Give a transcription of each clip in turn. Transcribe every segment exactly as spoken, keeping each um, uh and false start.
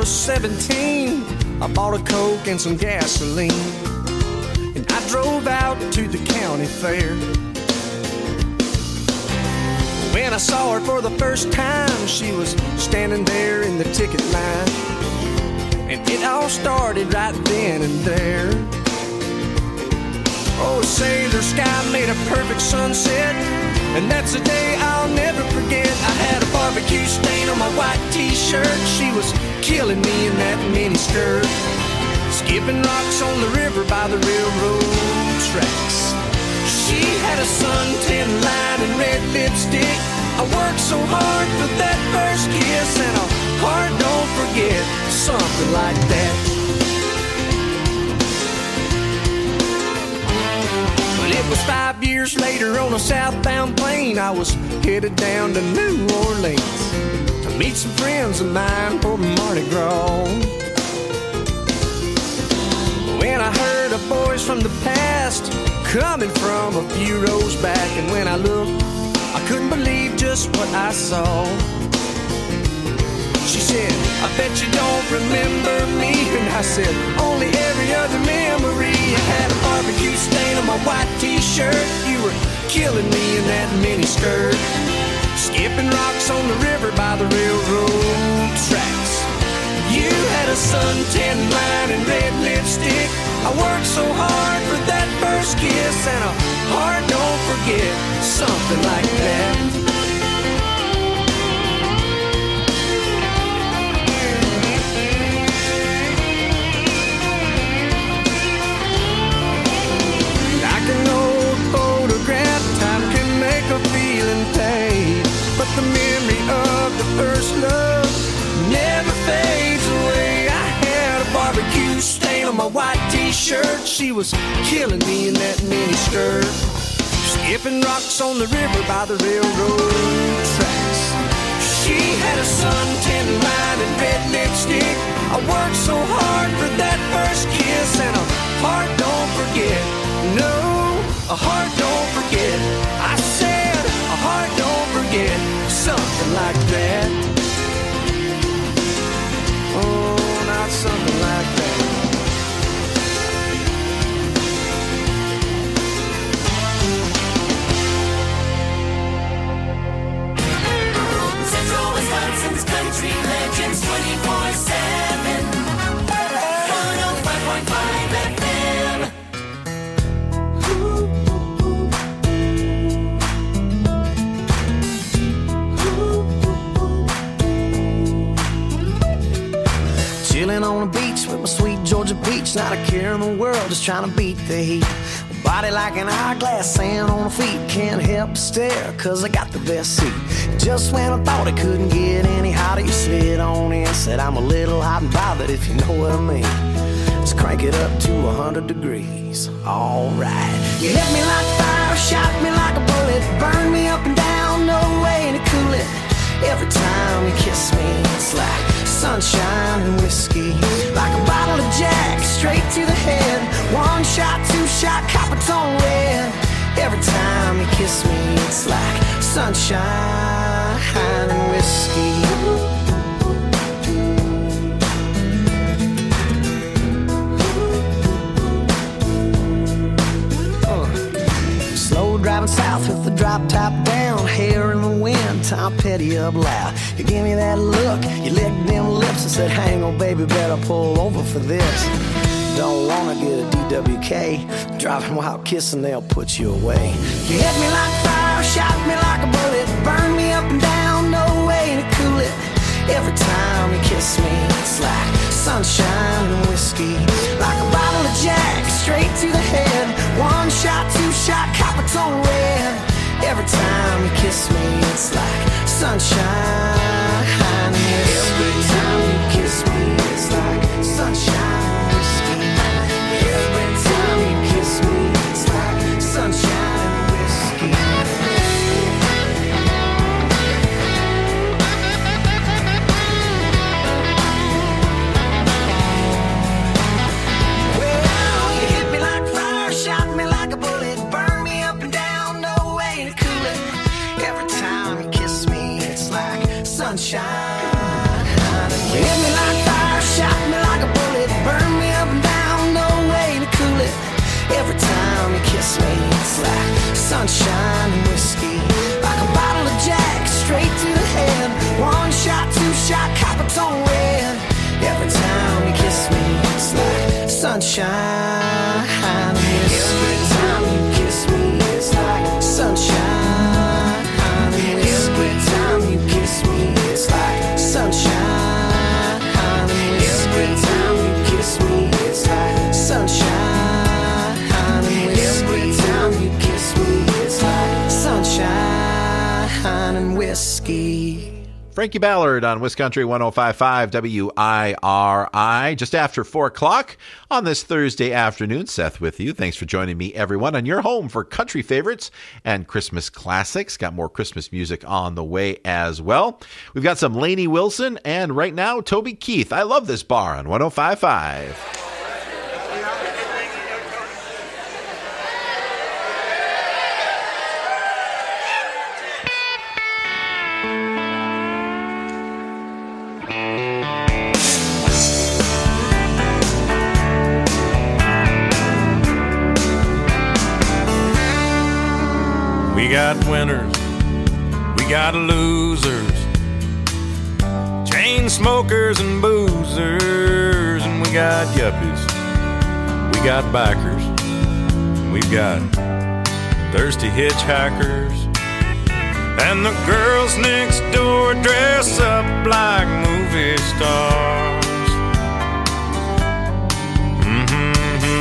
was seventeen, I bought a Coke and some gasoline, and I drove out to the county fair. When I saw her for the first time, she was standing there in the ticket line, and it all started right then and there. Oh, say the sky made a perfect sunset, and that's a day I'll never forget. I had a barbecue stain on my white t-shirt. She was killing me in that mini skirt, skipping rocks on the river by the railroad tracks. She had a suntan line and red lipstick. I worked so hard for that first kiss, and a heart don't forget, something like that. But it was five years later on a southbound plane. I was headed down to New Orleans to meet some friends of mine for Mardi Gras. When I heard a voice from the past coming from a few rows back, and when I looked, I couldn't believe just what I saw. She said, I bet you don't remember me. And I said, only every other memory. I had a barbecue stain on my white t-shirt. You were killing me in that mini skirt, skipping rocks on the river by the railroad tracks. You had a suntan line and red lipstick. I worked so hard for that first kiss, and a heart don't forget, something like that. Like an old photograph, time can make a feeling fade, but the memory of the first love never fades away. I had a barbecue stain on my white t-shirt. She was killing me in that mini skirt, skipping rocks on the river by the railroad tracks. She had a suntan line and red lipstick. I worked so hard for that first kiss, and a heart don't forget. No, a heart don't forget. I said a heart don't forget, something like that. Oh, not something like that. Central Wisconsin's country legends twenty-four seven. one oh five point five F M. Chilling on the beach with my sweet Georgia peach, not a care in the world, just trying to beat the heat. Body like an hourglass, sand on the feet, can't help but stare, cause I got the best seat. Just when I thought it couldn't get any hotter, you slid on in, said I'm a little hot and bothered, if you know what I mean. Let's crank it up to a hundred degrees, alright. You hit me like fire, shot me like a bullet, burned me up and down, no way to cool it. Every time you kiss me, it's like sunshine and whiskey, like a bottle of Jack, straight to the head. One shot, two shot, copper tone red. Every time you kiss me, it's like sunshine and whiskey. Uh. Slow driving south with the drop top down, hair in the wind, Tom Petty up loud. You gave me that look, you licked them lips and said, hang on baby, better pull over for this. Don't wanna get a D W K, driving while kissing, they'll put you away. You hit me like fire, shot me like a bullet, burned me up and down, no way to cool it. Every time you kiss me, it's like sunshine and whiskey, like a bottle of Jack, straight to the head. One shot, two shot, copper tone red. Every time you kiss me, it's like sunshine and whiskey. Every time you kiss me, it's like sunshine and whiskey. Every time you kiss me, it's like sunshine and whiskey. Well, you hit me like fire, shot me like a bullet, burned me up and down, no way to cool it. Every time you kiss me, it's like sunshine. You hit me like fire, sunshine and whiskey. Like a bottle of Jack, straight to the head. One shot, two shot, copper tone red. Every time you kiss me, it's like sunshine and whiskey. Every time you kiss me, it's like sunshine and whiskey. Every time you kiss me, it's like sunshine and whiskey. Every time you kiss me, it's like sunshine and whiskey. Every time you kiss me, it's like sunshine and whiskey. Frankie Ballard on Wisconsin one oh five point five W I R I. Just after four o'clock on this Thursday afternoon. Seth with you. Thanks for joining me, everyone, on your home for country favorites and Christmas classics. Got more Christmas music on the way as well. We've got some Lainey Wilson and right now, Toby Keith. I Love This Bar on one oh five point five. We got winners, we got losers, chain smokers and boozers, and we got yuppies, we got bikers, we've got thirsty hitchhikers, and the girls next door dress up like movie stars. Mm-hmm,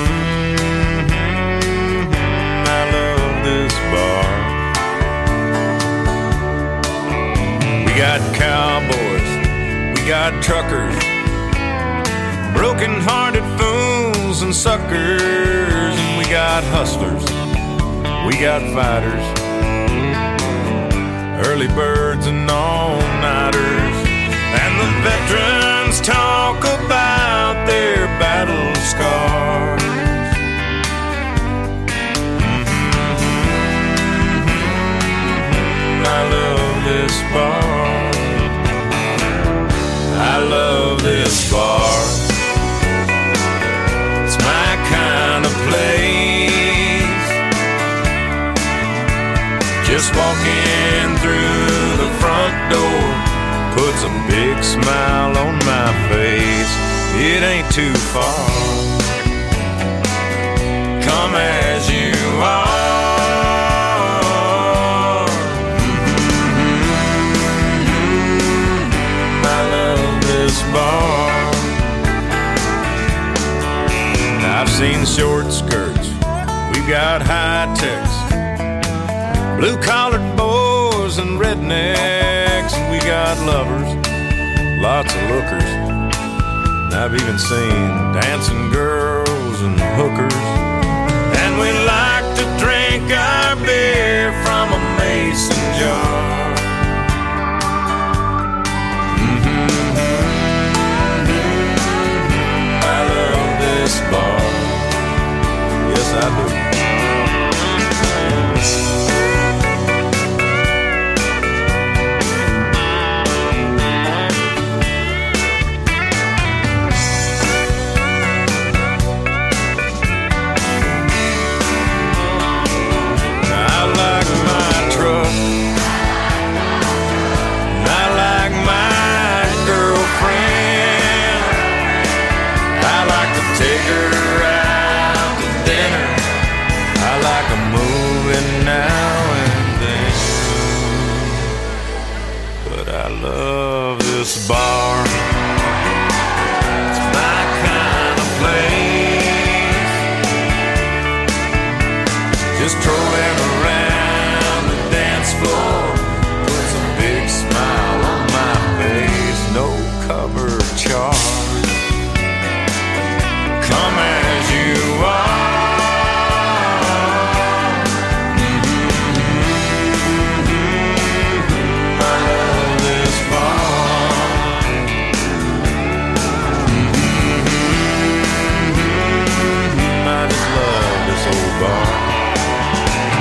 mm-hmm, I love this bar. We got cowboys, we got truckers, broken-hearted fools and suckers, and we got hustlers, we got fighters, early birds and all-nighters, and the veterans talk about their battle scars. Mm-hmm. I love this bar. I love this bar. It's my kind of place. Just walking through the front door puts a big smile on my face. It ain't too far. Come as you are. Bar. I've seen short skirts, we've got high techs, blue collared boys and rednecks, and we got lovers, lots of lookers. And I've even seen dancing girls and hookers, and we like to drink our beer from a mason jar. This bar, yes I do. I like my truck, I like my girlfriend, I like to take her out to dinner. I like a movie now and then. But I love this bar. It's my kind of place. Just trolling around the dance floor puts a big smile on my face. No cover charge. Come as you are. Mm-hmm. I love this bar. Mm-hmm. I just love this old bar.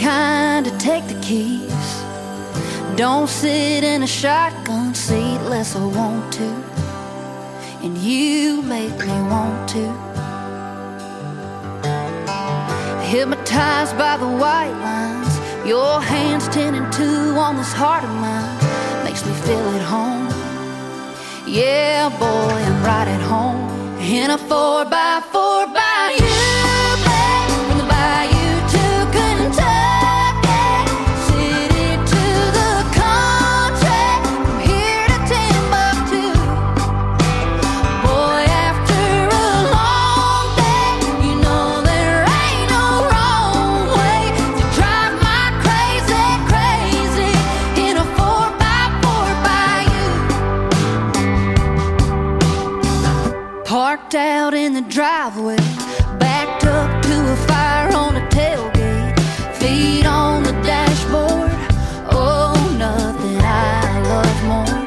kind to take the keys. Don't sit in a shotgun seat unless I want to, and you make me want to. Hypnotized by the white lines, your hands ten and two on this heart of mine, makes me feel at home. Yeah, boy, I'm right at home in a four by four by you, babe, from the bayou to Kentucky, city to the country, from here to Timbuktu. Boy, after a long day, you know there ain't no wrong way to drive my crazy, crazy in a four by four by you. Parked out in the driveway, backed up to a fire on the tailgate, feet on the dashboard. Oh, nothing I love more.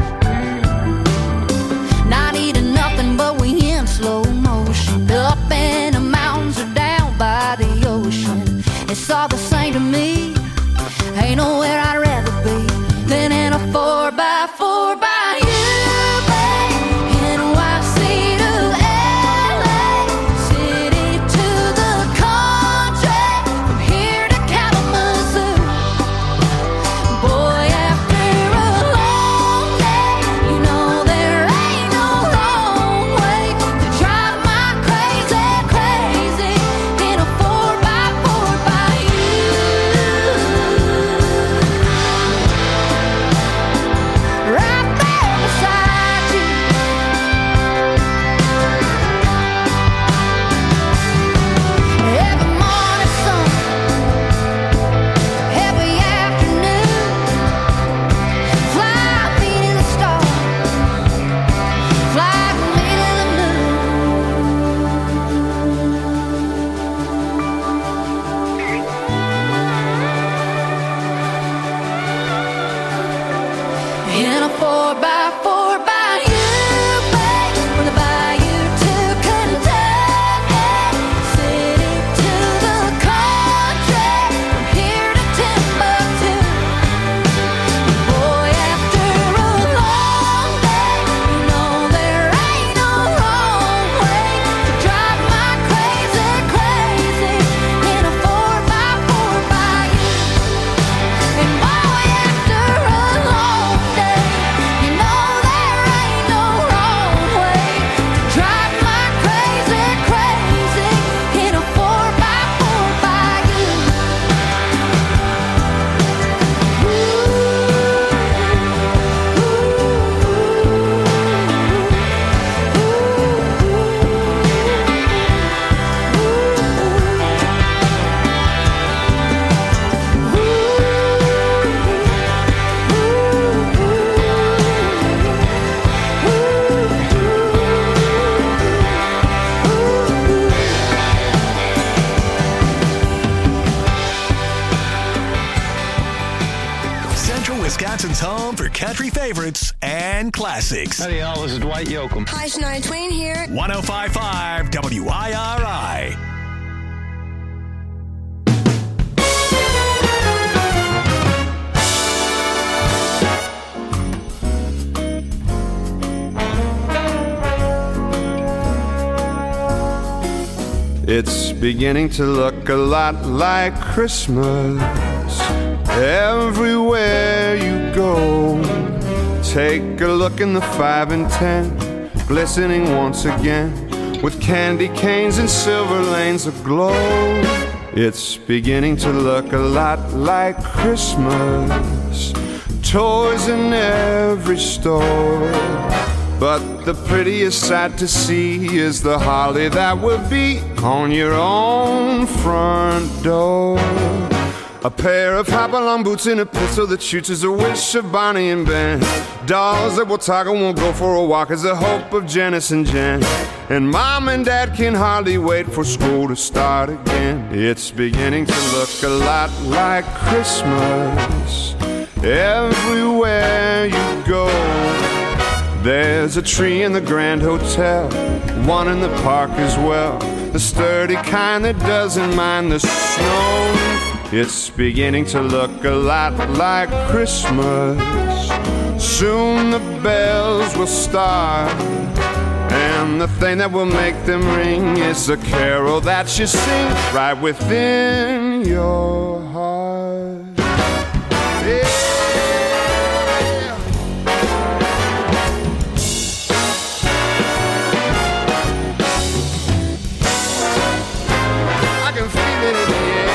Not eating nothing, but we in slow motion, up in the mountains or down by the ocean. It's all the same to me. Ain't nowhere I'd rather be than in a four by four by you, babe. N Y C to L A, city to the country, from here to Kalamazoo. Boy, after a long day, you know there ain't no wrong way to drive my crazy, crazy in a four by four by you. Right there beside you. Every morning sun, every afternoon, fly me to the stars, fly me to the moon. In a four by four by you, babe, from the bayou to Kentucky, city to the country, from here to Timbuktu. Boy, after a long day, you know there ain't no wrong way to drive my crazy, crazy in a four by four by you. And boy, after a long day, you know there ain't no wrong way to drive my crazy, crazy in a four by four by you. Central Wisconsin's home for country favorites and classics. Howdy, y'all. This is Dwight Yoakam. Hi, Shania Twain here. one oh five point five W I R I. It's beginning to look a lot like Christmas everywhere you go. Take a look in the five and ten, glistening once again with candy canes and silver lanes aglow. It's beginning to look a lot like Christmas, toys in every store. But the prettiest sight to see is the holly that will be on your own front door. A pair of hop-along boots and a pistol that shoots is a wish of Bonnie and Ben. Dolls that will talk and won't go for a walk is the hope of Janice and Jen. And Mom and Dad can hardly wait for school to start again. It's beginning to look a lot like Christmas everywhere you go. There's a tree in the Grand Hotel, one in the park as well, the sturdy kind that doesn't mind the snow. It's beginning to look a lot like Christmas. Soon the bells will start, and the thing that will make them ring is the carol that you sing right within your heart. Yeah. I can feel it in the air.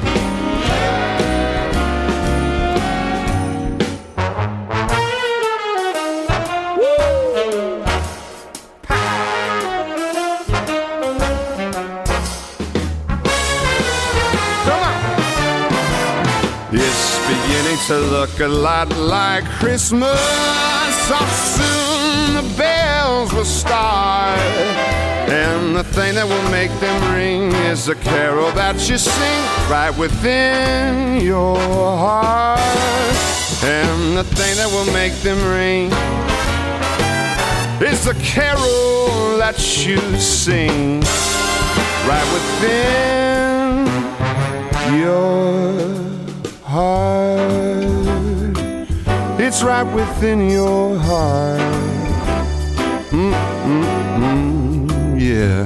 It's beginning to look a lot like Christmas. So soon the bells will start, and the thing that will make them ring is the carol that you sing right within your heart. And the thing that will make them ring is the carol that you sing right within your heart. It's right within your heart. Mm-mm-mm, yeah.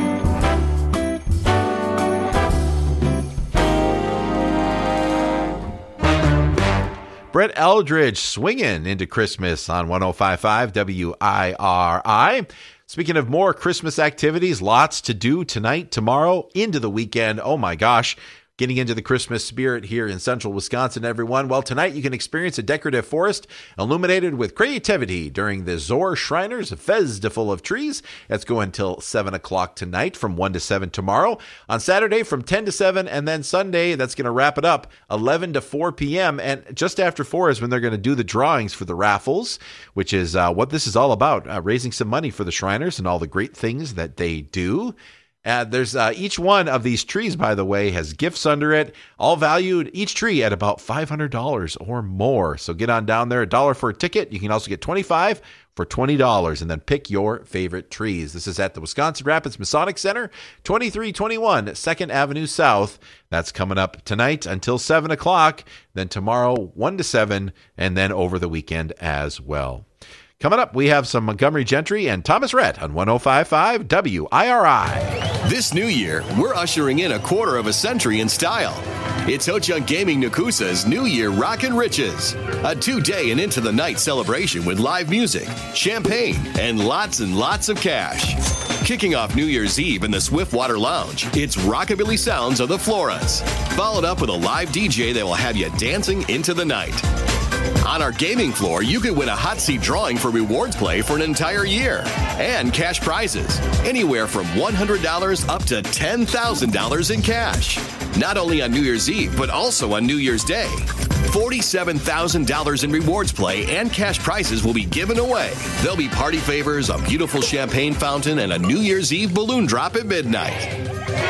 Brett Eldridge swinging into Christmas on one oh five point five W I R I. Speaking of more Christmas activities, lots to do tonight, tomorrow, into the weekend. Oh my gosh. Getting into the Christmas spirit here in central Wisconsin, everyone. Well, tonight you can experience a decorative forest illuminated with creativity during the Zor Shriners Festival of Trees. That's going until seven o'clock tonight from one to seven tomorrow. On Saturday from ten to seven, and then Sunday, that's going to wrap it up, eleven to four p.m. And just after four is when they're going to do the drawings for the raffles, which is uh, what this is all about, uh, raising some money for the Shriners and all the great things that they do. Uh, there's uh, each one of these trees, by the way, has gifts under it, all valued, each tree at about five hundred dollars or more. So get on down there, a dollar for a ticket. You can also get twenty-five dollars for twenty dollars, and then pick your favorite trees. This is at the Wisconsin Rapids Masonic Center, twenty-three twenty-one second Avenue South. That's coming up tonight until seven o'clock, then tomorrow one to seven, and then over the weekend as well. Coming up, we have some Montgomery Gentry and Thomas Rhett on one oh five point five W I R I. This new year, we're ushering in a quarter of a century in style. It's Ho-Chunk Gaming Nakusa's New Year Rockin' Riches. A two-day and into the night celebration with live music, champagne, and lots and lots of cash. Kicking off New Year's Eve in the Swiftwater Lounge, it's Rockabilly Sounds of the Floras. Followed up with a live D J that will have you dancing into the night. On our gaming floor, you could win a hot seat drawing for rewards play for an entire year and cash prizes, anywhere from one hundred dollars up to ten thousand dollars in cash. Not only on New Year's Eve, but also on New Year's Day. forty-seven thousand dollars in rewards play and cash prizes will be given away. There'll be party favors, a beautiful champagne fountain, and a New Year's Eve balloon drop at midnight.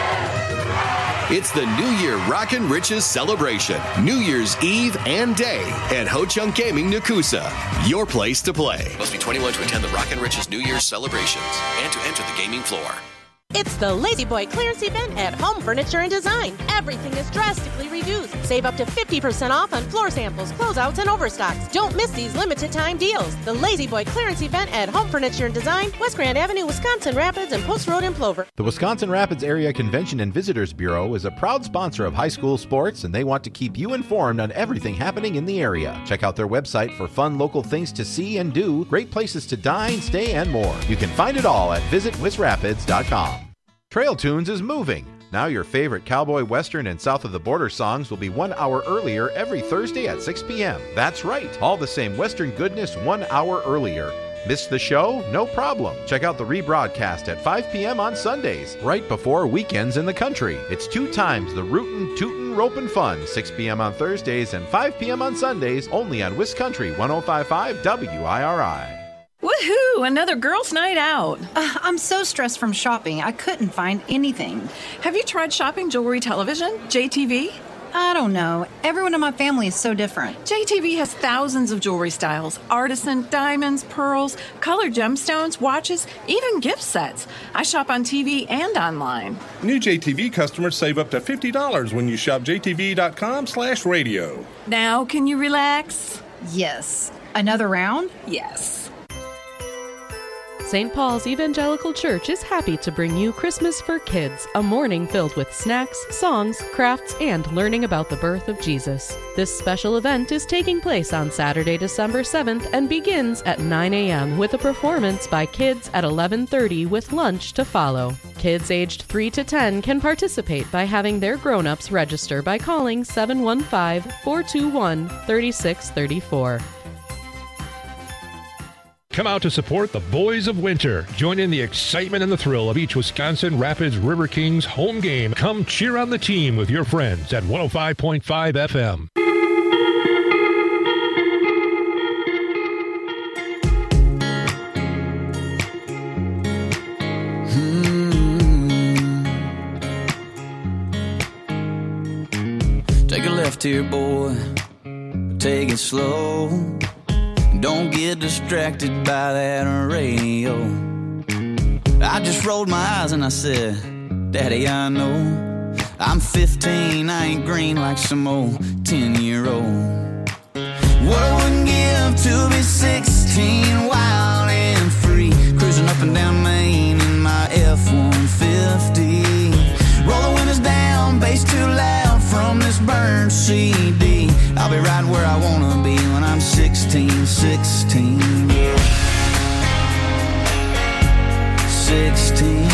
It's the New Year Rockin' Riches celebration, New Year's Eve and Day at Ho-Chunk Gaming Nakusa. Your place to play. Must be twenty-one to attend the Rockin' Riches New Year's celebrations and to enter the gaming floor. It's the Lazy Boy clearance event at Home Furniture and Design. Everything is drastically reduced. Save up to fifty percent off on floor samples, closeouts, and overstocks. Don't miss these limited time deals. The Lazy Boy clearance event at Home Furniture and Design, West Grand Avenue, Wisconsin Rapids, and Post Road in Plover. The Wisconsin Rapids Area Convention and Visitors Bureau is a proud sponsor of high school sports, and they want to keep you informed on everything happening in the area. Check out their website for fun local things to see and do, great places to dine, stay, and more. You can find it all at visit wis rapids dot com. Trail Tunes is moving. Now your favorite cowboy, western, and south of the border songs will be one hour earlier every Thursday at six p.m. That's right, all the same western goodness one hour earlier. Missed the show? No problem. Check out the rebroadcast at five p.m. on Sundays, right before weekends in the country. It's two times the rootin', tootin', ropin' fun, six p.m. on Thursdays and five p.m. on Sundays, only on WisCountry one oh five point five W I R I. Woohoo! Another girls' night out. Uh, I'm so stressed from shopping, I couldn't find anything. Have you tried Shopping Jewelry Television, J T V? I don't know. Everyone in my family is so different. J T V has thousands of jewelry styles. Artisan, diamonds, pearls, colored gemstones, watches, even gift sets. I shop on T V and online. New J T V customers save up to fifty dollars when you shop j t v dot com slash radio. Now, can you relax? Yes. Another round? Yes. Saint Paul's Evangelical Church is happy to bring you Christmas for Kids, a morning filled with snacks, songs, crafts, and learning about the birth of Jesus. This special event is taking place on Saturday, December seventh and begins at nine a.m. with a performance by kids at eleven thirty with lunch to follow. Kids aged three to ten can participate by having their grown-ups register by calling seven one five, four two one, three six three four. Come out to support the Boys of Winter. Join in the excitement and the thrill of each Wisconsin Rapids River Kings home game. Come cheer on the team with your friends at one oh five point five F M. Hmm. Take a left here, boy. Take it slow. Don't get distracted by that radio. I just rolled my eyes and I said, Daddy, I know I'm fifteen, I ain't green like some old ten-year-old. What I wouldn't give to be sixteen, wild and free, cruising up and down Main in my F one fifty. Roll the windows down, bass too loud from this burned C D. I'll be right where I wanna be when I'm sixteen, sixteen. sixteen.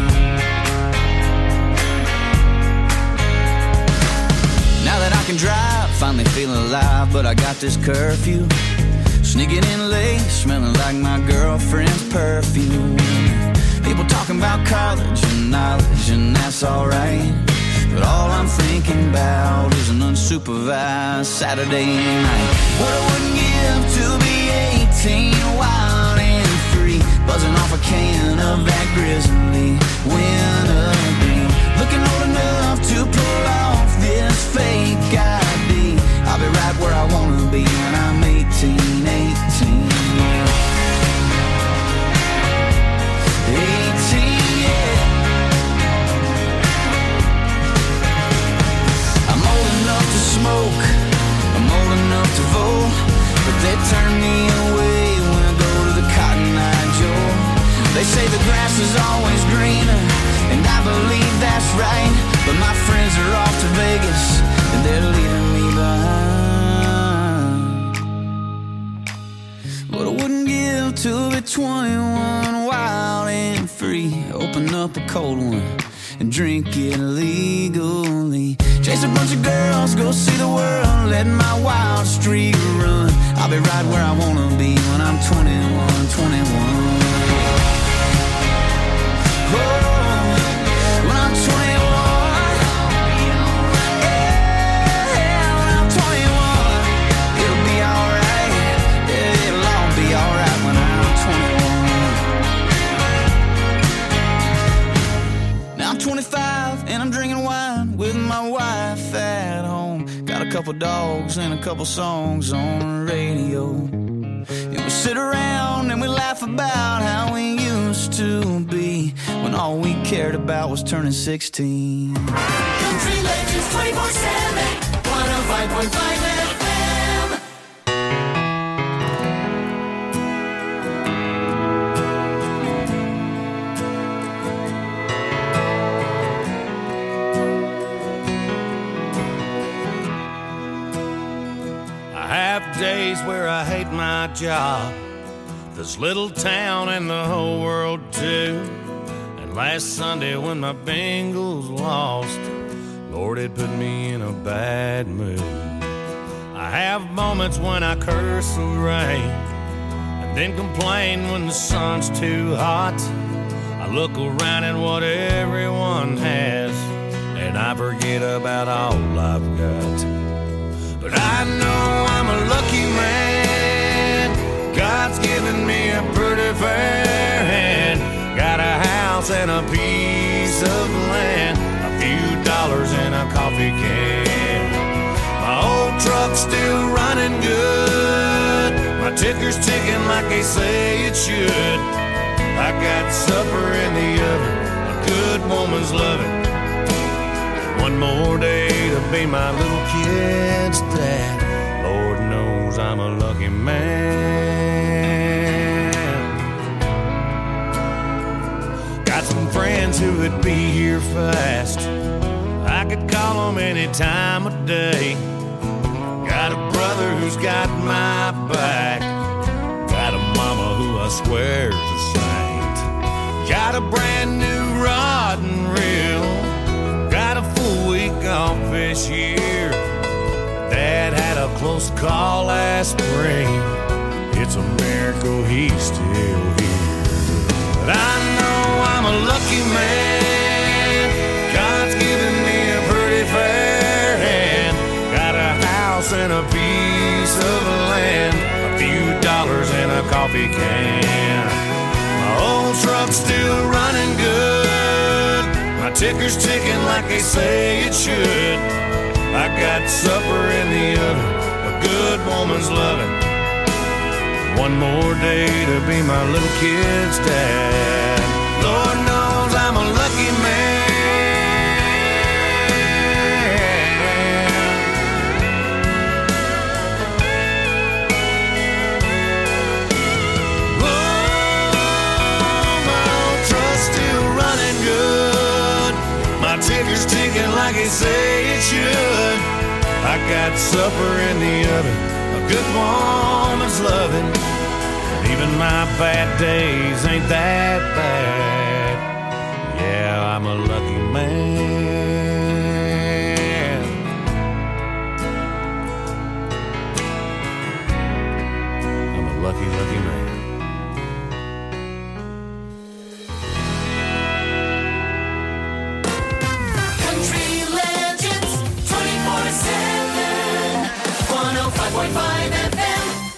Now that I can drive, finally feeling alive, but I got this curfew. Sneaking in late, smelling like my girlfriend's perfume. People talking about college and knowledge, and that's alright. But all I'm thinking about is an unsupervised Saturday night. What I wouldn't give to be eighteen, wild and free, buzzing off a can of that grizzly winter bean. Looking old enough to pull off this fake I D. I'll be right where I wanna be when I'm eighteen, eighteen. eighteen, yeah. I'm old enough to smoke, I'm old enough to vote, but they turn me away when I go to the Cotton Eye Joe. They say the grass is always greener, and I believe that's right, but my friends are off to Vegas, and they're leaving me behind. What I wouldn't give to be twenty-one, wild and free, open up a cold one and drink it legally. Chase a bunch of girls, go see the world, let my wild streak run. I'll be right where I wanna be when I'm twenty-one, twenty-one. Oh, when I'm twenty-one, yeah, when I'm twenty-one, it'll be alright, yeah, it'll all be alright when I'm twenty-one. Now I'm twenty-five and I'm drinking wine with my wife at home. Got a couple dogs and a couple songs on the radio. And we sit around and we laugh about how we used to be, when all we cared about was turning sixteen. Country Legends twenty-four seven, one oh five point five F M. I have days where I hate my job, this little town and the whole world too. And last Sunday when my Bengals lost, Lord, it put me in a bad mood. I have moments when I curse the rain, and then complain when the sun's too hot. I look around at what everyone has, and I forget about all I've got. But I know I'm a lucky man, God's given me a pretty fair hand. Got a house and a piece of land, a few dollars in a coffee can. truck's still running good. My ticker's ticking like they say it should. I got supper in the oven, a good woman's loving. One more day to be my little kid's dad. Lord knows I'm a lucky man. Got some friends who would be here fast. I could call them any time of day. Got a brother who's got my back. Got a mama who I swear's a saint. Got a brand new rod and reel. Got a full week off this year. Dad had a close call last spring. It's a miracle he's still here. But I know I'm a lucky man. God's given me a pretty fair hand. Got a house and a piece of land, a few dollars and a coffee can. My old truck's still running good. My ticker's ticking like they say it should. I got supper in the oven, a good woman's loving. One more day to be my little kid's dad. Lord knows I'm a lucky man. Ticker's ticking like they say it should. I got supper in the oven, a good woman's loving. Even my bad days ain't that bad. Yeah, I'm a lucky man. I'm a lucky, lucky man. five point five F M.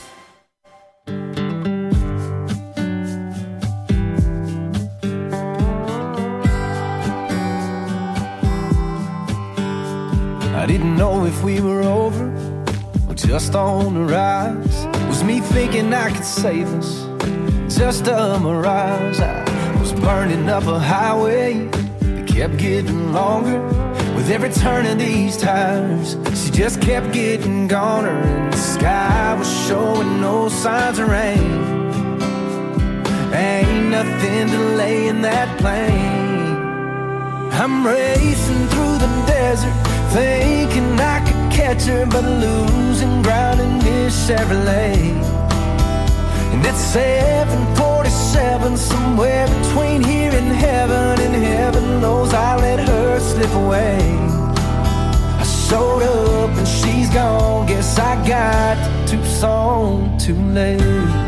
I didn't know if we were over or just on the rise. Was me thinking I could save us, just a mirage. I was burning up a highway that kept getting longer. With every turn of these tires, she just kept getting goner, and the sky was showing no signs of rain. Ain't nothing delaying that plane. I'm racing through the desert, thinking I could catch her, but losing ground in this Chevrolet. And it's seven forty-seven, somewhere between here and heaven, and heaven knows I let her slip away. I showed up and she's gone, guess I got to Tucson too late.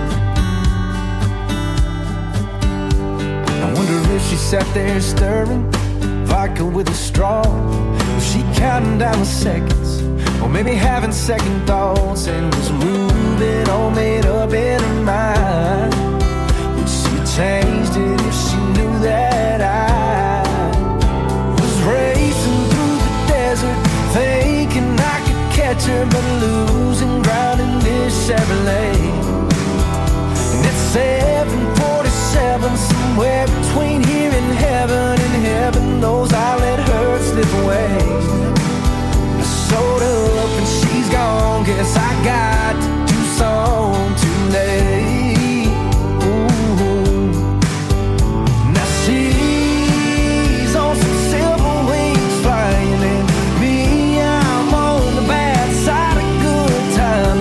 I wonder if she sat there stirring vodka with a straw. Was she counting down the seconds, or maybe having second thoughts, and was moving all made up in her mind? Would she changed it if she knew that I was racing through the desert, thinking I could catch her, but losing ground in this Chevrolet? And it's seven forty-seven, somewhere between here and heaven, and heaven knows I let her slip away. I showed up and she's gone, guess I got to Tucson too late. Ooh. Now she's on some silver wings flying, and me, I'm on the bad side of good time,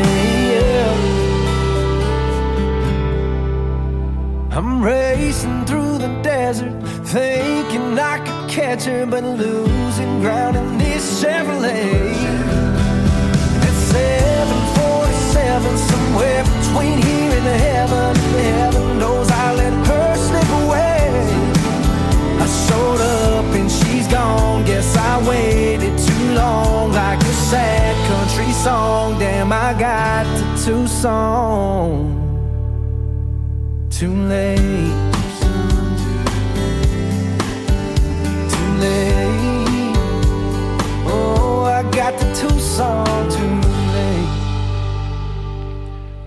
yeah, yeah. I'm racing through the desert, thinking I could catch her, but losing ground in this Chevrolet. It's seven forty-seven, somewhere between here and heaven, and heaven knows I let her slip away. I showed up and she's gone, guess I waited too long, like a sad country song. Damn, I got to Tucson too late. Too late. Oh, I got to Tucson too late.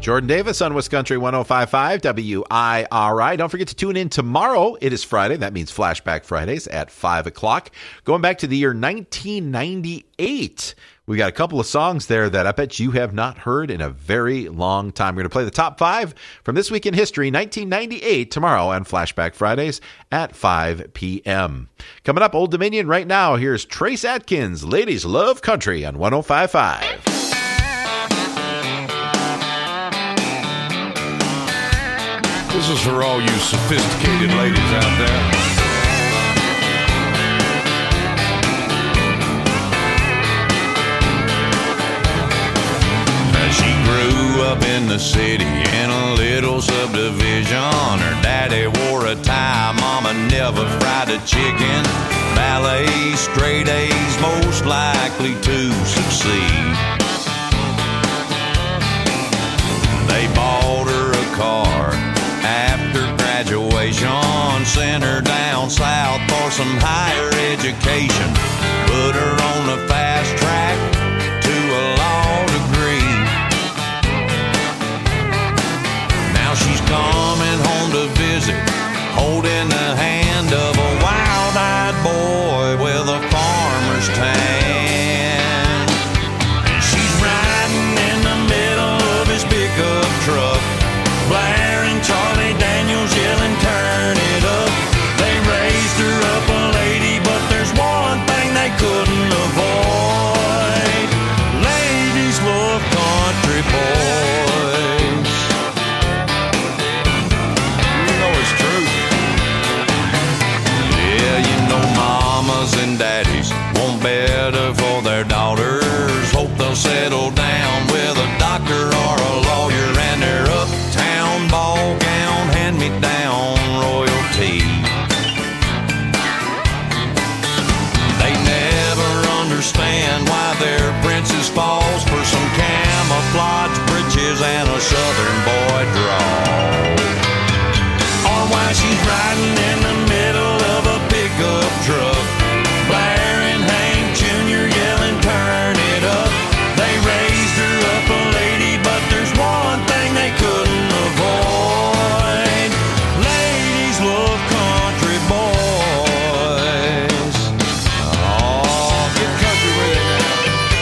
Jordan Davis on Wiscountry one oh five point five W I R I. Don't forget to tune in tomorrow. It is Friday. That means Flashback Fridays at five o'clock. Going back to the year nineteen ninety-eight. We got a couple of songs there that I bet you have not heard in a very long time. We're going to play the top five from This Week in History, nineteen ninety-eight, tomorrow on Flashback Fridays at five p.m. Coming up, Old Dominion right now. Here's Trace Atkins, Ladies Love Country on one oh five point five. This is for all you sophisticated ladies out there. She grew up in the city in a little subdivision. Her daddy wore a tie, mama never fried a chicken. Ballet, straight A's, most likely to succeed. They bought her a car after graduation, sent her down south for some higher education, put her on the fast track to a law degree. Now she's coming home to visit, holding the hand of a wild-eyed boy with a farmer's tan. And she's riding in the middle of his pickup truck, blaring Charlie Daniels, yelling, turn it up. They raised her up a lady, but there's one thing they couldn't avoid. Ladies love country boys. You know it's true. Yeah, you know mamas and daddies want better for their daughters. Hope they'll settle down with a doctor or a lawyer, and their uptown ball gown hand-me-down royalty. They never understand why their princess falls for some camouflage breeches and a southern boy draw, or why she's riding in the middle of a pickup truck, blaring Hank Junior, yelling, turn it up. They raised her up a lady, but there's one thing they couldn't avoid. Ladies love country boys. Oh, get country with it now.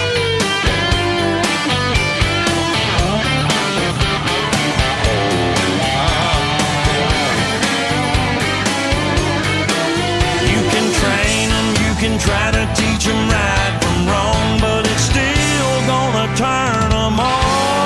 You can train them, you can try to teach them right from wrong, but it's still gonna turn them on.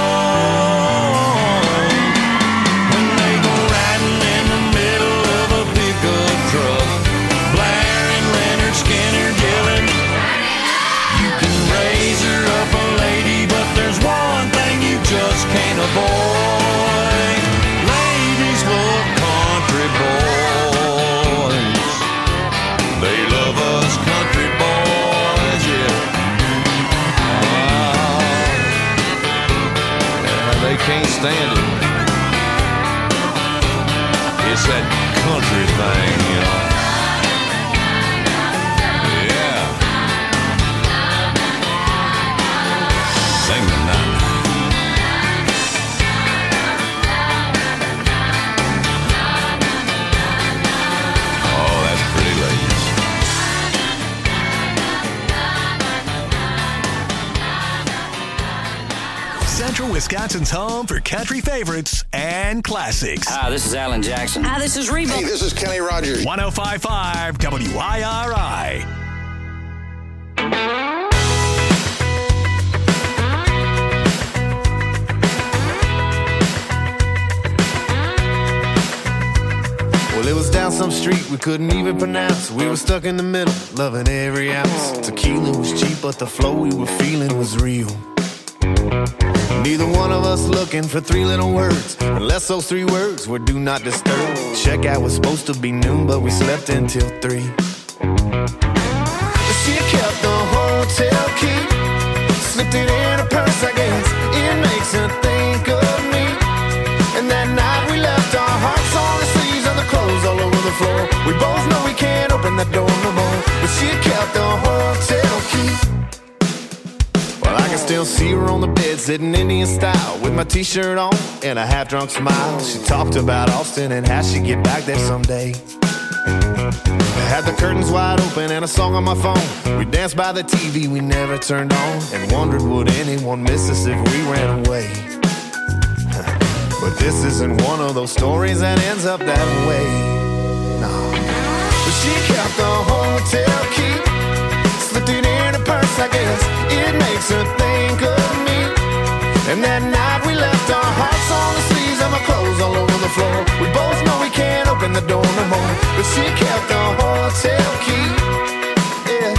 When they go riding in the middle of a pickup truck, blaring Leonard Skinner, yelling, you can raise her up a lady, but there's one thing you just can't avoid. Ladies love country boys. They love us country boys, yeah. Ah, yeah, they can't stand it. It's that country thing, you know. Yeah. Sing the night. Oh, that's pretty, ladies. Central Wisconsin's home for country favorites and classics. Hi, this is Alan Jackson. Hi, this is Reba. Hey, this is Kenny Rogers. one oh five point five W I R I. Well, it was down some street we couldn't even pronounce. We were stuck in the middle, loving every ounce. Tequila was cheap, but the flow we were feeling was real. Neither one of us looking for three little words, unless those three words were do not disturb. Checkout was supposed to be noon, but we slept until three. She kept the hotel key, slipped it in her purse, I guess. It makes her think of me. And that night we left our hearts on the sleeves and the clothes all over the floor. We both know we can't open that door no more, but she kept the hotel key. Well, I can still still see her on the bed, sitting Indian style, with my t-shirt on and a half-drunk smile. She talked about Austin and how she'd get back there someday. I had the curtains wide open and a song on my phone. We danced by the T V we never turned on, and wondered would anyone miss us if we ran away. But this isn't one of those stories that ends up that way. No. But she kept the hotel key, slipped it in her purse, I guess it makes her think of me. And that night we left our hearts on the sleeves and my clothes all over the floor. We both know we can't open the door no more, but she kept the hotel key. Yeah.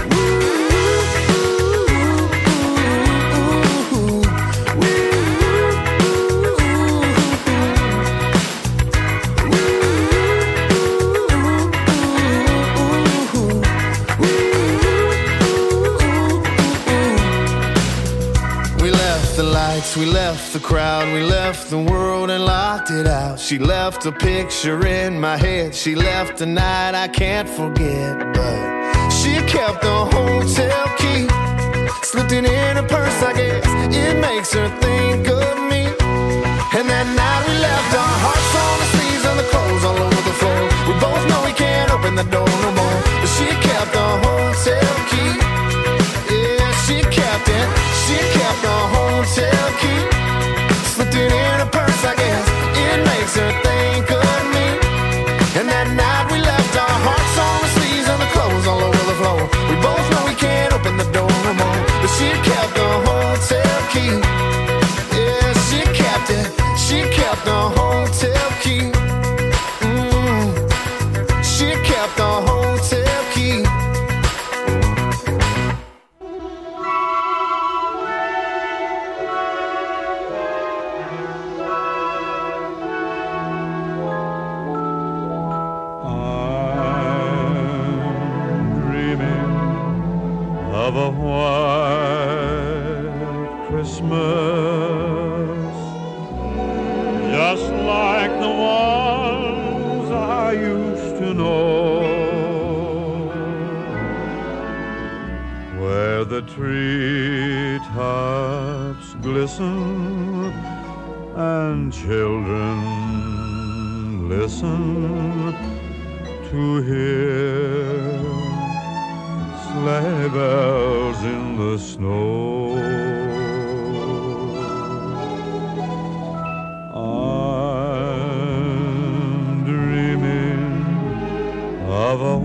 We left the crowd, we left the world and locked it out. She left a picture in my head, she left a night I can't forget. But she kept the hotel key, slipped it in her purse, I guess it makes her think of me. And that night we left our hearts on the sleeves and the clothes all over the floor. We both know we can't open the door no more, but she kept the hotel key. Yeah, she kept it, she kept the hotel key, slipped it in her purse, I guess it makes her think of me. And that night we left our hearts on the sleeves and the clothes all over the floor. We both know we can't open the door no more, but she kept the hotel key. Yeah, she kept it, she kept the hotel key. Mm, she kept the hotel key. Of a white Christmas, just like the ones I used to know, where the treetops glisten and children listen to hear sleigh bells in the snow. I'm dreaming of a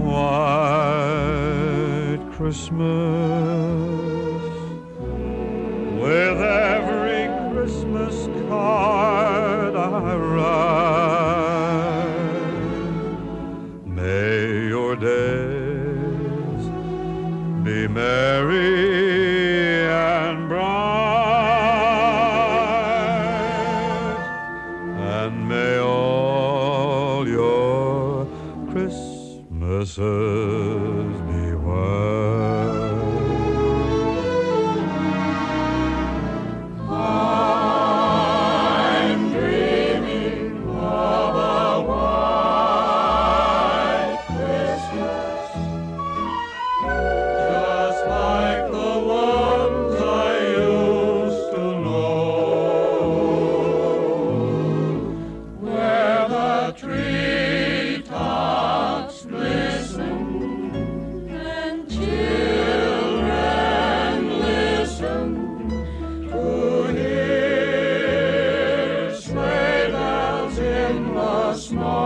white Christmas, with every Christmas card I write. May your days be merry and bright, and may all your Christmases be white. I'm dreaming of a white Christmas, just like the ones I used to know, where the treetops glisten and children listen to hear sleigh bells in the snow.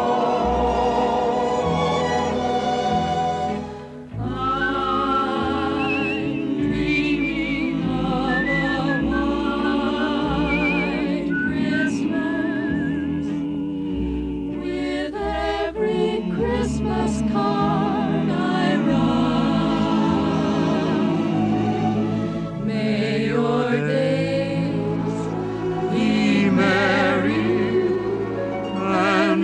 With every Christmas card I write, may your days be merry and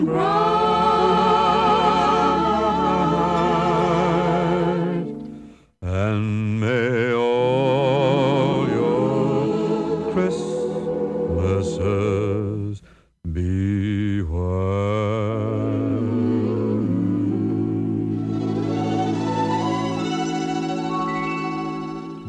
bright, and may all your Christmases be white.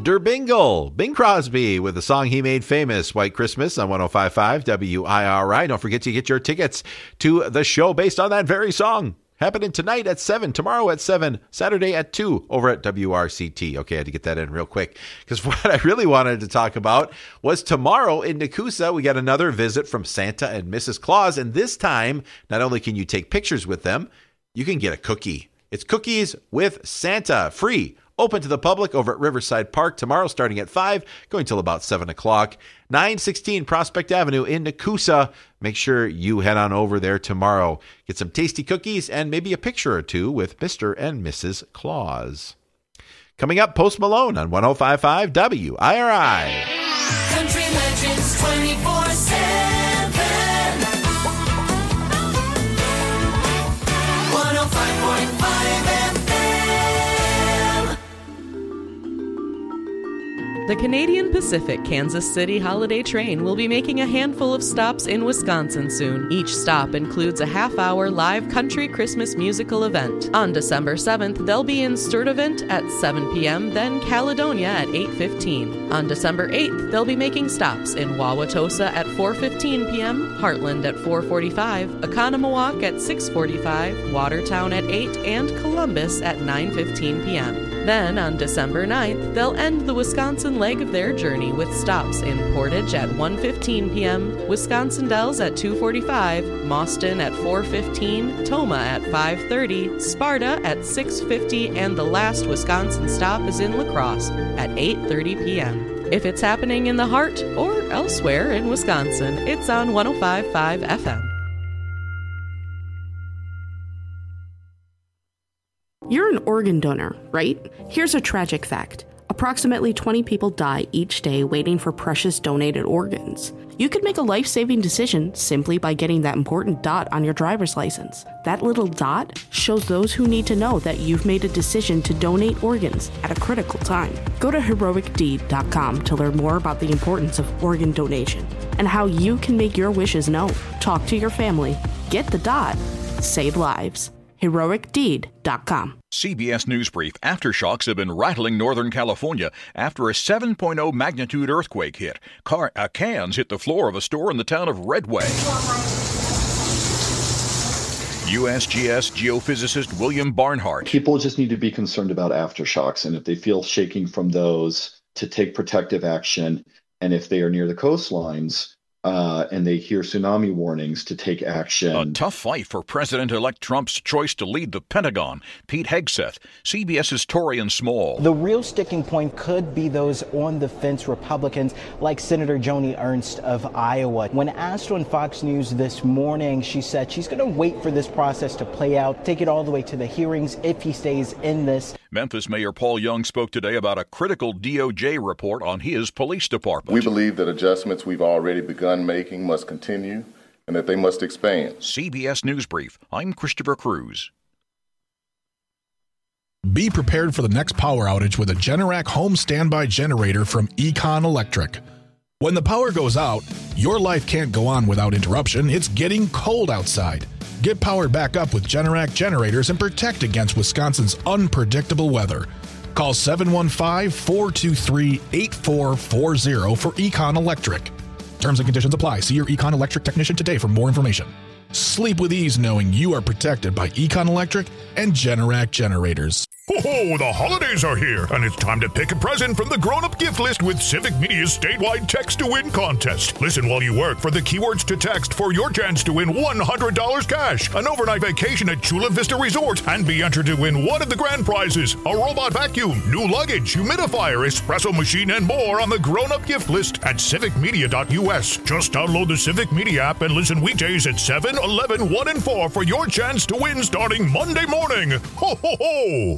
Der Bingle, Bing Crosby with the song he made famous, White Christmas on one oh five point five W I R I. Don't forget to get your tickets to the show based on that very song. Happening tonight at seven, tomorrow at seven, Saturday at two over at W R C T. Okay, I had to get that in real quick because what I really wanted to talk about was tomorrow in Nakusa, we got another visit from Santa and Missus Claus. And this time, not only can you take pictures with them, you can get a cookie. It's Cookies with Santa, free. Open to the public over at Riverside Park tomorrow starting at five, going till about seven o'clock. nine sixteen Prospect Avenue in Nakusa. Make sure you head on over there tomorrow. Get some tasty cookies and maybe a picture or two with Mister and Missus Claus. Coming up, Post Malone on one oh five point five W I R I. Country Legends twenty-four seven. one oh five point five F M. The Canadian Pacific Kansas City Holiday Train will be making a handful of stops in Wisconsin soon. Each stop includes a half-hour live country Christmas musical event. On December seventh, they'll be in Sturtevant at seven p.m., then Caledonia at eight fifteen. On December eighth, they'll be making stops in Wauwatosa at four fifteen p.m., Heartland at four forty-five, Oconomowoc at six forty-five, Watertown at eight, and Columbus at nine fifteen p.m. Then, on December ninth, they'll end the Wisconsin leg of their journey with stops in Portage at one fifteen p.m., Wisconsin Dells at two forty-five, Mauston at four fifteen, Toma at five thirty, Sparta at six fifty, and the last Wisconsin stop is in La Crosse at eight thirty p.m. If it's happening in the heart or elsewhere in Wisconsin, it's on one oh five point five F M. You're an organ donor, right? Here's a tragic fact. Approximately twenty people die each day waiting for precious donated organs. You could make a life-saving decision simply by getting that important dot on your driver's license. That little dot shows those who need to know that you've made a decision to donate organs at a critical time. Go to heroic deed dot com to learn more about the importance of organ donation and how you can make your wishes known. Talk to your family. Get the dot. Save lives. heroic deed dot com. C B S News Brief. Aftershocks have been rattling Northern California after a seven point oh magnitude earthquake hit. Car- uh, cans hit the floor of a store in the town of Redway. U S G S geophysicist William Barnhart. People just need to be concerned about aftershocks, and if they feel shaking from those, to take protective action. And if they are near the coastlines, Uh, and they hear tsunami warnings, to take action. A tough fight for President-elect Trump's choice to lead the Pentagon. Pete Hegseth, CBS's Torian Small. The real sticking point could be those on-the-fence Republicans like Senator Joni Ernst of Iowa. When asked on Fox News this morning, she said she's going to wait for this process to play out, take it all the way to the hearings if he stays in this. Memphis Mayor Paul Young spoke today about a critical D O J report on his police department. We believe that adjustments we've already begun making must continue and that they must expand. C B S News Brief. I'm Christopher Cruz. Be prepared for the next power outage with a Generac home standby generator from Econ Electric. When the power goes out, your life can't go on without interruption. It's getting cold outside. Get powered back up with Generac generators and protect against Wisconsin's unpredictable weather. Call seven one five, four two three, eight four four zero for Econ Electric. Terms and conditions apply. See your Econ Electric technician today for more information. Sleep with ease knowing you are protected by Econ Electric and Generac generators. Ho ho, the holidays are here, and it's time to pick a present from the grown-up gift list with Civic Media's statewide Text to Win contest. Listen while you work for the keywords to text for your chance to win one hundred dollars cash, an overnight vacation at Chula Vista Resort, and be entered to win one of the grand prizes, a robot vacuum, new luggage, humidifier, espresso machine, and more on the grown-up gift list at civic media dot U S. Just download the Civic Media app and listen weekdays at seven, eleven, one, and four for your chance to win starting Monday morning. Ho ho ho!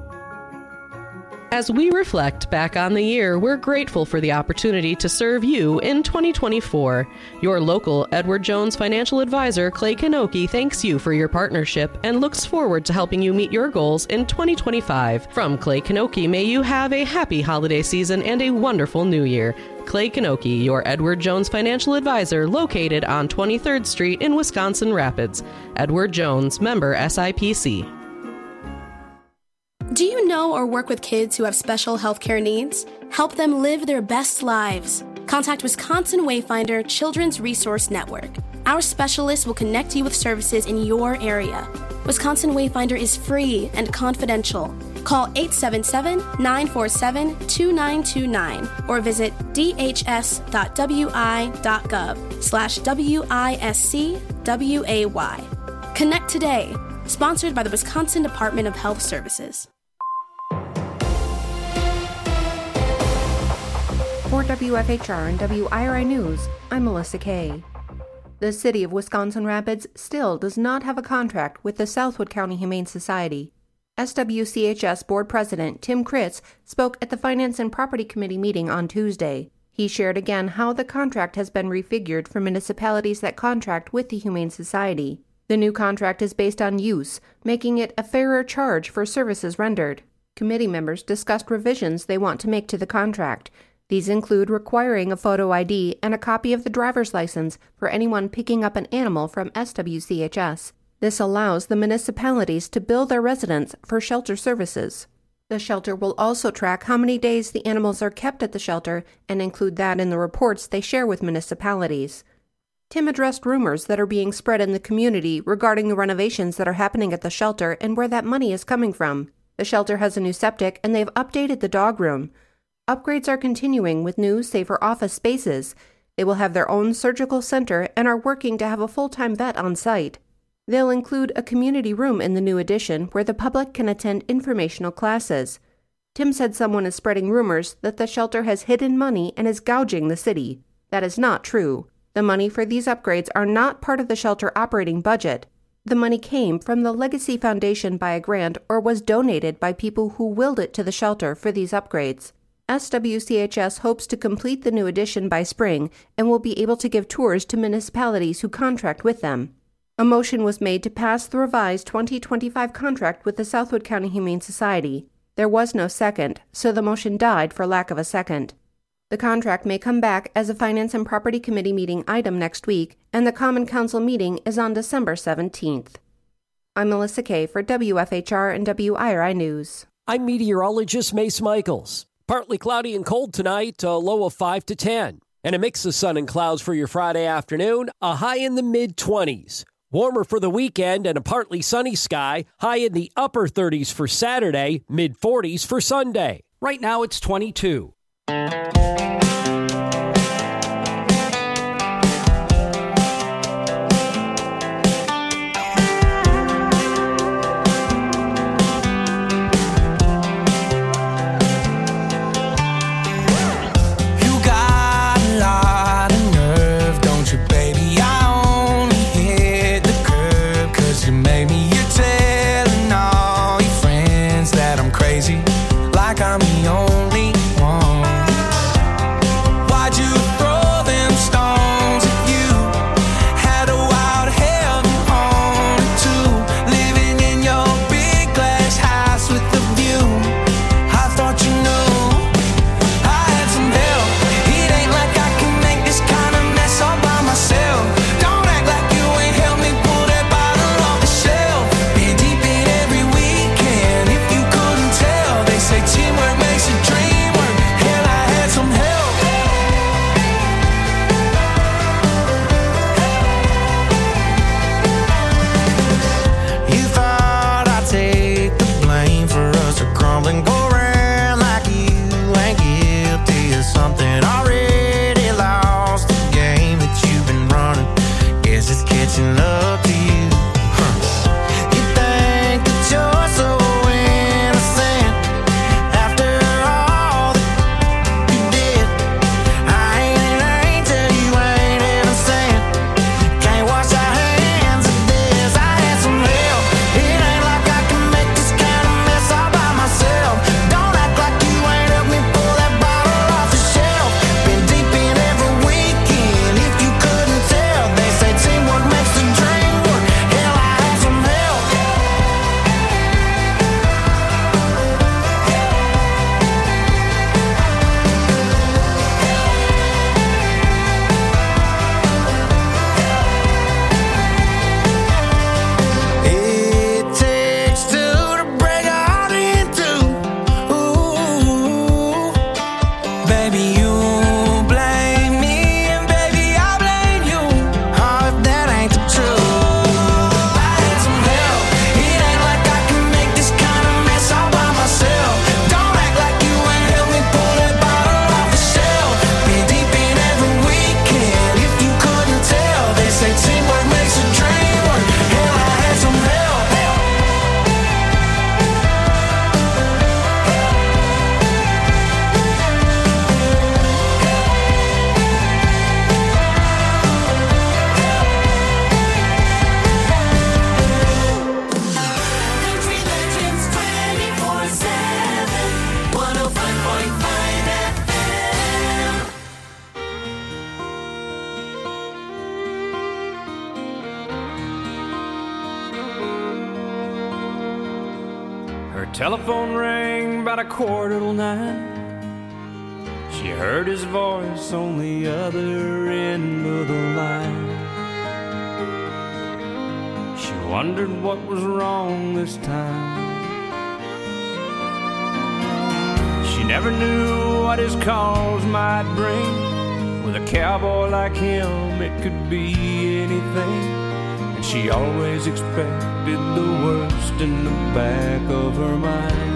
As we reflect back on the year, we're grateful for the opportunity to serve you in twenty twenty-four. Your local Edward Jones financial advisor, Clay Kanoki, thanks you for your partnership and looks forward to helping you meet your goals in twenty twenty-five. From Clay Kanoki, may you have a happy holiday season and a wonderful new year. Clay Kanoki, your Edward Jones financial advisor, located on twenty-third Street in Wisconsin Rapids. Edward Jones, member S I P C. Do you know know or work with kids who have special healthcare needs? Help them live their best lives. Contact Wisconsin Wayfinder Children's Resource Network. Our specialists will connect you with services in your area. Wisconsin Wayfinder is free and confidential. Call eight seven seven, nine four seven, two nine two nine or visit dhs.wi.gov slash W-I-S-C-W-A-Y. Connect today. Sponsored by the Wisconsin Department of Health Services. For W F H R and W I R I News, I'm Melissa Kay. The city of Wisconsin Rapids still does not have a contract with the Southwood County Humane Society. S W C H S Board President Tim Kritz spoke at the Finance and Property Committee meeting on Tuesday. He shared again how the contract has been refigured for municipalities that contract with the Humane Society. The new contract is based on use, making it a fairer charge for services rendered. Committee members discussed revisions they want to make to the contract. These include requiring a photo I D and a copy of the driver's license for anyone picking up an animal from S W C H S. This allows the municipalities to bill their residents for shelter services. The shelter will also track how many days the animals are kept at the shelter and include that in the reports they share with municipalities. Tim addressed rumors that are being spread in the community regarding the renovations that are happening at the shelter and where that money is coming from. The shelter has a new septic and they've updated the dog room. Upgrades are continuing with new, safer office spaces. They will have their own surgical center and are working to have a full-time vet on site. They'll include a community room in the new addition where the public can attend informational classes. Tim said someone is spreading rumors that the shelter has hidden money and is gouging the city. That is not true. The money for these upgrades are not part of the shelter operating budget. The money came from the Legacy Foundation by a grant or was donated by people who willed it to the shelter for these upgrades. S W C H S hopes to complete the new addition by spring and will be able to give tours to municipalities who contract with them. A motion was made to pass the revised twenty twenty-five contract with the Southwood County Humane Society. There was no second, so the motion died for lack of a second. The contract may come back as a Finance and Property Committee meeting item next week, and the Common Council meeting is on December seventeenth. I'm Melissa Kay for W F H R and W I R I News. I'm meteorologist Mace Michaels. Partly cloudy and cold tonight, a low of five to ten. And a mix of sun and clouds for your Friday afternoon, a high in the mid-twenties. Warmer for the weekend and a partly sunny sky, high in the upper thirties for Saturday, mid-forties for Sunday. Right now it's twenty-two. Like I'm the only one. Why'd you throw them stones at you? Had a wild heaven on it too. Living in your big glass house with the view. I thought you knew I had some help. It ain't like I can make this kind of mess all by myself. Don't act like you ain't helped me pull that bottle off the shelf. Been deep in every weekend. If you couldn't tell, they say teamwork makes a dream work. Hell, I had some help. You thought I'd take the blame for us to crumble and go around like you ain't guilty of something already lost. The game that you've been running, guess it's catching up to you. Huh. You think that you're so innocent after all that you did. I ain't an angel, you ain't innocent. Can't wash our hands of this. I had some help. It ain't like I can make this kind of mess all by myself. Don't act like you ain't helped me pull that bottle off the shelf. Been deep in every weekend. If you couldn't tell, they say teamwork makes the dream telephone rang about a quarter till nine. She heard his voice on the other end of the line. She wondered what was wrong this time. She never knew what his calls might bring. With a cowboy like him, it could be anything. And she always expected the worst in the back of her mind.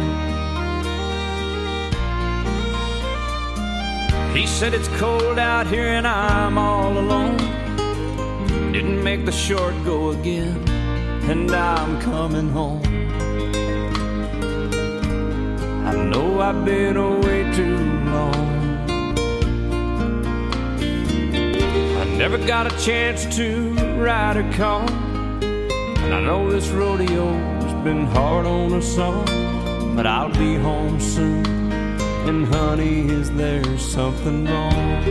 He said it's cold out here and I'm all alone. Didn't make the short go again, and I'm coming home. I know I've been away too long. I never got a chance to ride a car, and I know this rodeo's been hard on us all. But I'll be home soon, and honey, is there something wrong?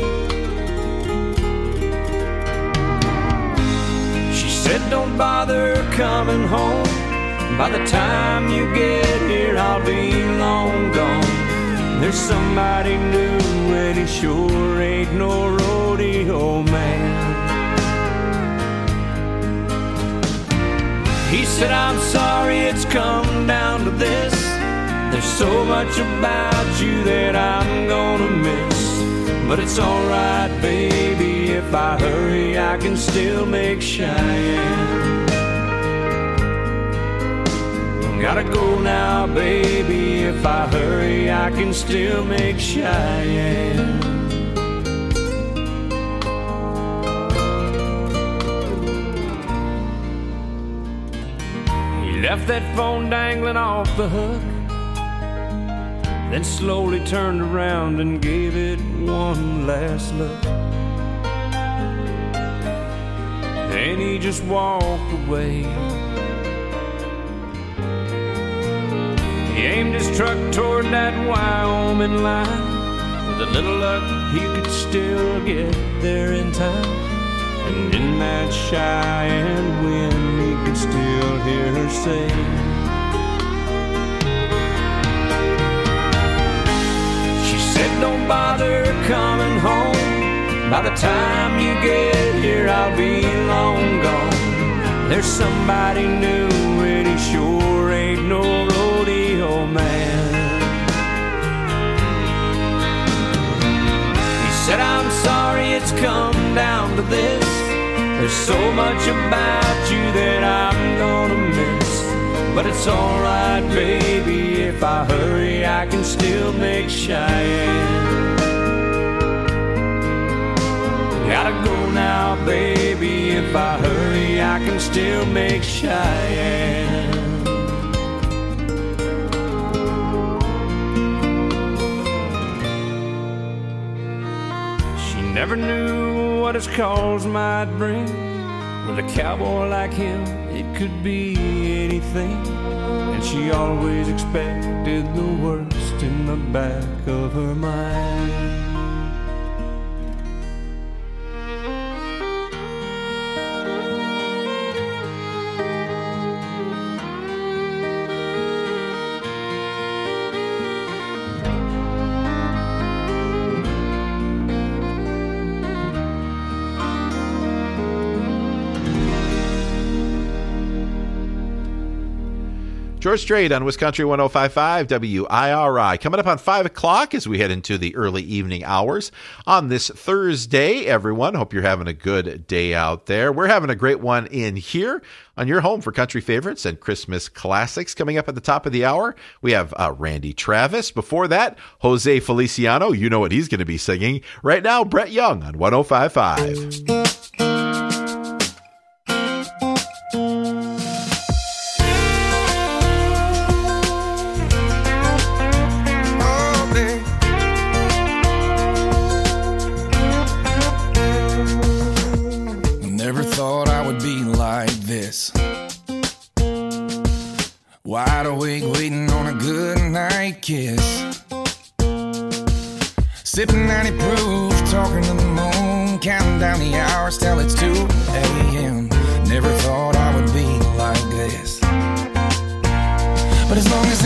She said don't bother coming home. By the time you get here, I'll be long gone. There's somebody new, and he sure ain't no rodeo man. He said, I'm sorry it's come down to this. There's so much about you that I'm gonna miss. But it's alright, baby, if I hurry, I can still make Cheyenne. Gotta go now, baby, if I hurry, I can still make Cheyenne. He left that phone dangling off the hook, then slowly turned around and gave it one last look. Then he just walked away. He aimed his truck toward that Wyoming line. With a little luck, he could still get there in time. And in that Cheyenne wind, he could still hear her say, she said, don't bother coming home. By the time you get here, I'll be long gone. There's somebody new, and he sure ain't no rodeo man. He said, I'm sorry it's come down to this. There's so much about you that I'm gonna miss. But it's alright, baby, if I hurry, I can still make Cheyenne. Gotta go now, baby, if I hurry, I can still make Cheyenne. She never knew what his calls might bring. With a cowboy like him, it could be anything. And she always expected the worst in the back of her mind. George Strait on Wisconsin one oh five point five W I R I. Coming up on five o'clock as we head into the early evening hours on this Thursday, everyone. Hope you're having a good day out there. We're having a great one in here on your home for country favorites and Christmas classics. Coming up at the top of the hour, we have uh, Randy Travis. Before that, Jose Feliciano. You know what he's going to be singing. Right now, Brett Young on one oh five point five. Wide awake, waiting on a good night kiss. Sipping ninety proof, talking to the moon, counting down the hours till it's two a.m. Never thought I would be like this. But as long as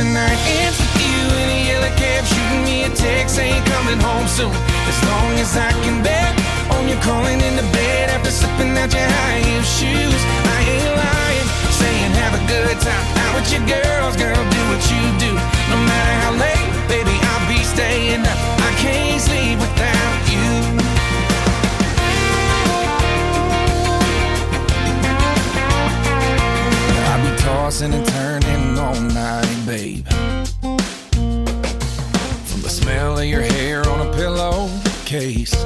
as I can bet on you crawling into bed after slipping out your high heel shoes. I ain't lying, saying have a good time out with your girls, girl, do what you do. No matter how late, baby, I'll be staying up. I can't sleep without you. I'll be tossing and turning all night, babe. From the smell of your hair on a pillowcase.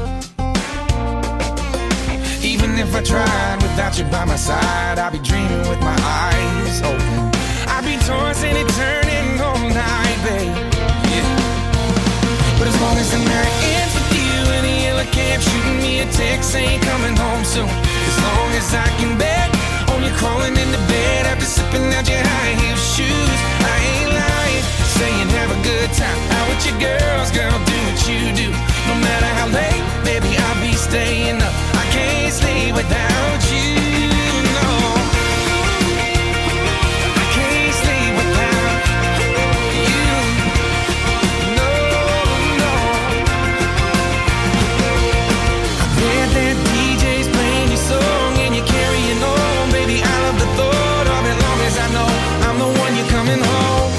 Even if I tried without you by my side, I'd be dreaming with my eyes open. I'd be tossing and turning all night, babe. Yeah. But as long as the night ends with you in a yellow cab, shooting me a text saying coming home soon. As long as I can bet on you crawling into bed after sipping out your high heel shoes. I ain't lying, saying have a good time out with your girls, girl, do what you do. No matter how late, baby, I'll be staying up. I can't sleep without you, no. I can't sleep without you, no, no. I bet that D J's playing your song and you're carrying on, baby. I love the thought of it, long as I know I'm the one you're coming home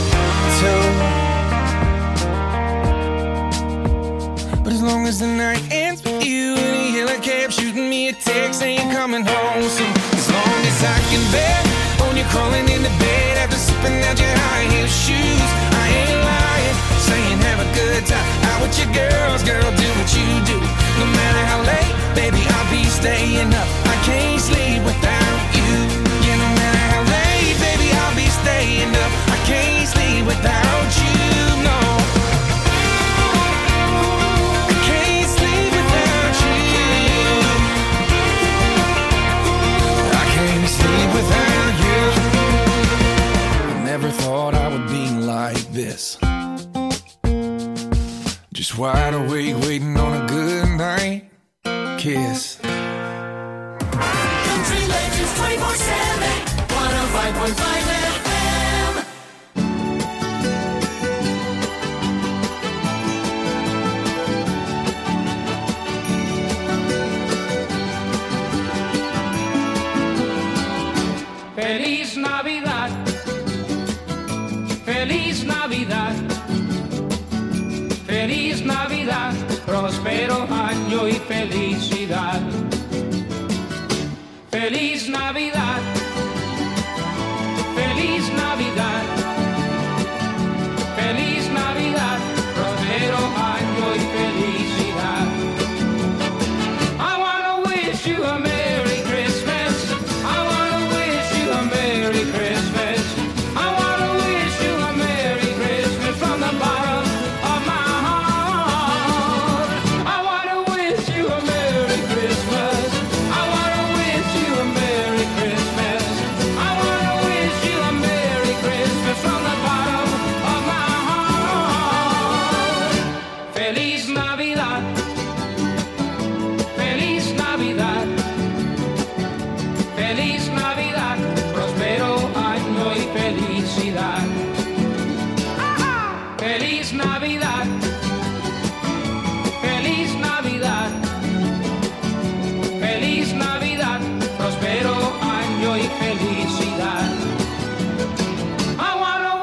to. But as long as the night ends with you in a yellow cab, shooting me a text saying coming home soon. As long as I can bet on you crawling into bed after sipping out your high heel shoes. I ain't lying, saying have a good time out with your girls, girl, do what you do. No matter how late, baby, I'll be staying up. I can't sleep without you. Yeah, no matter how late, baby, I'll be staying up. I can't sleep without you, no. Never thought I would be like this. Just wide awake, waiting on a good night kiss. Country Legends twenty-four seven, one oh five point five F M. Feliz Navidad. Feliz Navidad, feliz Navidad, próspero año y felicidad. Feliz Navidad, feliz Navidad, feliz Navidad, próspero año y felicidad. I wanna wish you a Merry Christmas. I wanna wish you a Merry Christmas. I wanna wish you a Merry Christmas from the bottom of my heart. I wanna wish you a Merry Christmas. I wanna wish you a Merry Christmas. I wanna wish you a Merry Christmas from the bottom of my heart. Feliz Navidad. Feliz Navidad. Feliz Navidad. Prospero año y felicidad. Feliz Navidad. Feliz Navidad. Feliz Navidad. Prospero año y felicidad.